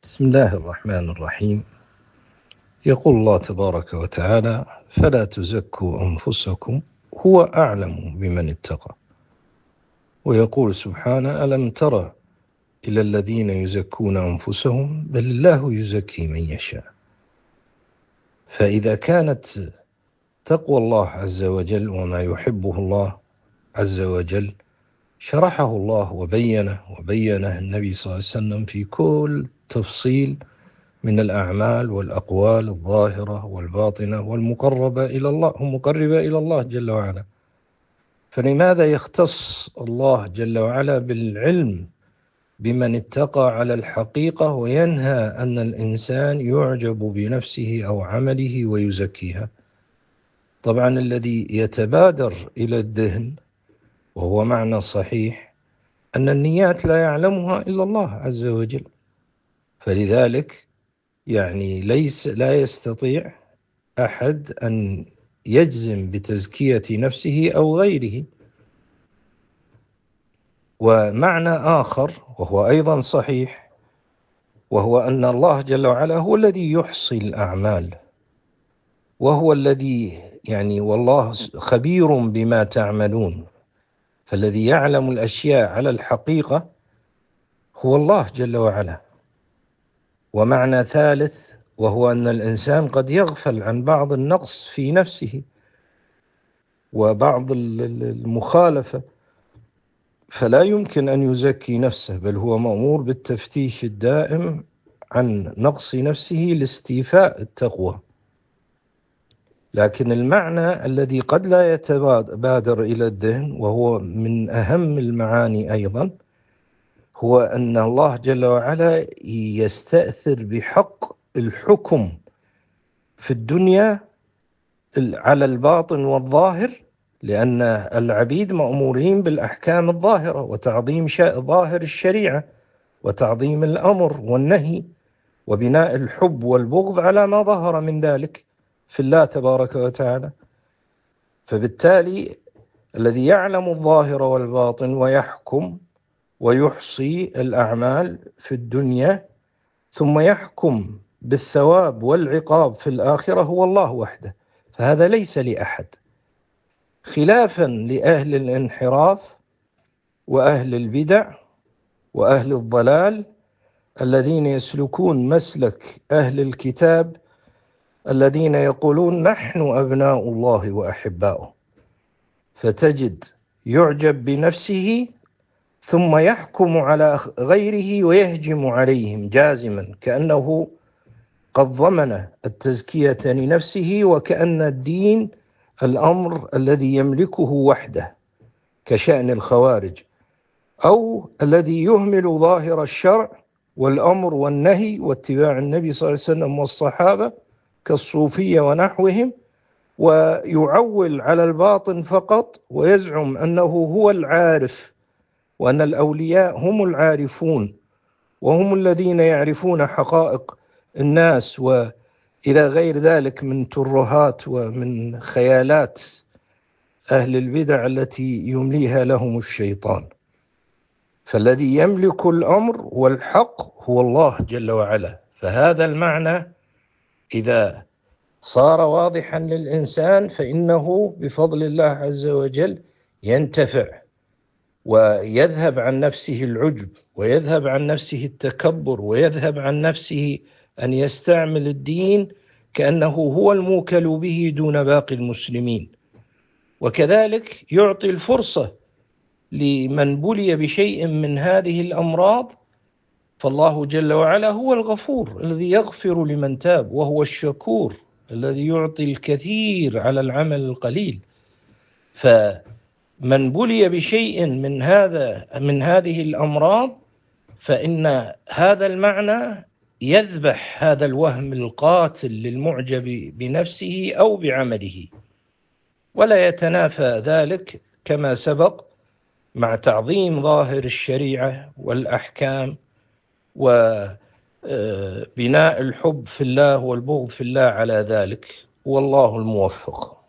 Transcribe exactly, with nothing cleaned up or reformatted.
بسم الله الرحمن الرحيم. يقول الله تبارك وتعالى: فلا تزكوا أنفسكم هو أعلم بمن اتقى. ويقول سبحانه: ألم تر إلى الذين يزكون أنفسهم بل الله يزكي من يشاء. فإذا كانت تقوى الله عز وجل وما يحبه الله عز وجل شرحه الله وبينه وبينه النبي صلى الله عليه وسلم في كل تفصيل من الأعمال والأقوال الظاهرة والباطنة والمقربة إلى الله ومقربة إلى الله جل وعلا. فلماذا يختص الله جل وعلا بالعلم بمن اتقى على الحقيقة وينهى أن الإنسان يعجب بنفسه أو عمله ويزكيها؟ طبعا الذي يتبادر إلى الذهن وهو معنى صحيح أن النيات لا يعلمها إلا الله عز وجل، فلذلك يعني ليس لا يستطيع أحد أن يجزم بتزكية نفسه أو غيره. ومعنى آخر وهو أيضا صحيح، وهو أن الله جل وعلا هو الذي يحصي الأعمال، وهو الذي يعني والله خبير بما تعملون، فالذي يعلم الأشياء على الحقيقة هو الله جل وعلا. ومعنى ثالث وهو أن الإنسان قد يغفل عن بعض النقص في نفسه وبعض المخالفة، فلا يمكن أن يزكي نفسه، بل هو مأمور بالتفتيش الدائم عن نقص نفسه لاستيفاء التقوى. لكن المعنى الذي قد لا يتبادر إلى الذهن وهو من أهم المعاني أيضا هو أن الله جل وعلا يستأثر بحق الحكم في الدنيا على الباطن والظاهر، لأن العبيد مأمورين بالأحكام الظاهرة وتعظيم ظاهر الشريعة وتعظيم الأمر والنهي وبناء الحب والبغض على ما ظهر من ذلك في الله تبارك وتعالى. فبالتالي الذي يعلم الظاهر والباطن ويحكم ويحصي الأعمال في الدنيا ثم يحكم بالثواب والعقاب في الآخرة هو الله وحده، فهذا ليس لأحد، خلافا لأهل الانحراف وأهل البدع وأهل الضلال الذين يسلكون مسلك أهل الكتاب الذين يقولون نحن أبناء الله وأحباؤه، فتجد يعجب بنفسه ثم يحكم على غيره ويهجم عليهم جازما كأنه قد ضمن التزكية لنفسه، وكأن الدين الأمر الذي يملكه وحده كشأن الخوارج، أو الذي يهمل ظاهر الشرع والأمر والنهي واتباع النبي صلى الله عليه وسلم والصحابة كالصوفية ونحوهم، ويعول على الباطن فقط ويزعم أنه هو العارف وأن الأولياء هم العارفون وهم الذين يعرفون حقائق الناس، وإلى غير ذلك من ترهات ومن خيالات أهل البدع التي يمليها لهم الشيطان. فالذي يملك الأمر والحق هو الله جل وعلا. فهذا المعنى إذا صار واضحا للإنسان فإنه بفضل الله عز وجل ينتفع ويذهب عن نفسه العجب ويذهب عن نفسه التكبر ويذهب عن نفسه أن يستعمل الدين كأنه هو الموكل به دون باقي المسلمين. وكذلك يعطي الفرصة لمن بلي بشيء من هذه الأمراض، فالله جل وعلا هو الغفور الذي يغفر لمن تاب، وهو الشكور الذي يعطي الكثير على العمل القليل. فمن بلي بشيء من هذا من هذه الأمراض فإن هذا المعنى يذبح هذا الوهم القاتل للمعجب بنفسه أو بعمله، ولا يتنافى ذلك كما سبق مع تعظيم ظاهر الشريعة والأحكام وبناء الحب في الله والبغض في الله على ذلك. والله الموفق.